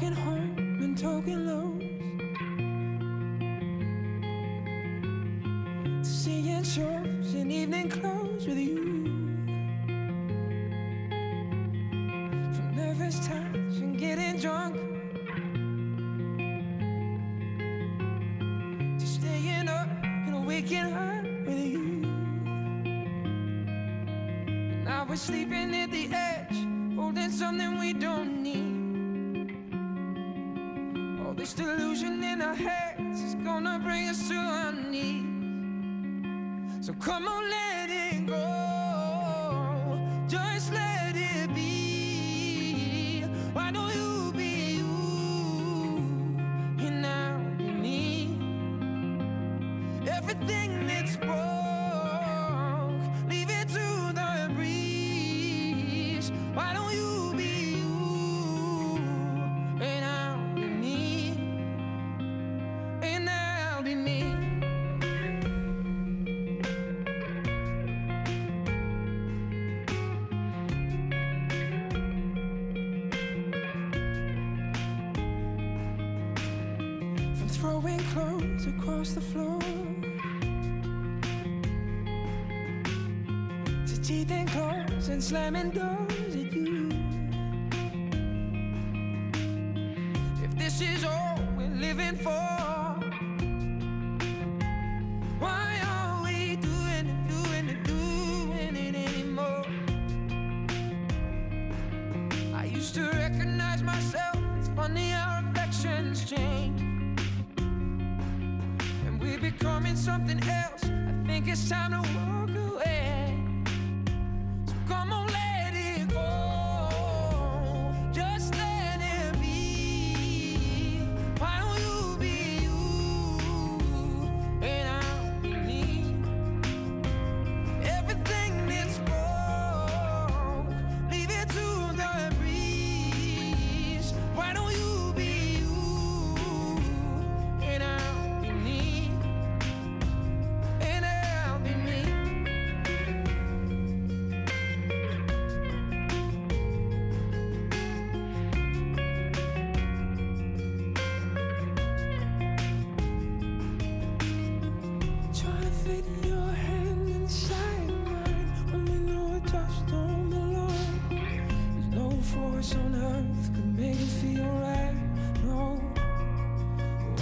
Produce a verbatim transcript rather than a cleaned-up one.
walking home and talking lows, seeing shows in evening clothes with you. From nervous touch and getting drunk, to staying up and waking up with you. And now we're sleeping at the edge, holding something we don't need. All this delusion in our heads is gonna bring us to our knees. So come on, let it go, just let it be. Why don't you be you, and I'll be me? Everything that's broke, leave it to the breeze. Why don't you be you, and I'll be me, and I'll be me. Throwing clothes across the floor, to teething claws and slamming doors at you. If this is all we're living for, why are we doing it, doing it, doing it anymore? I used to recognize myself, it's funny how reflections change. We're becoming something else. I think it's time to walk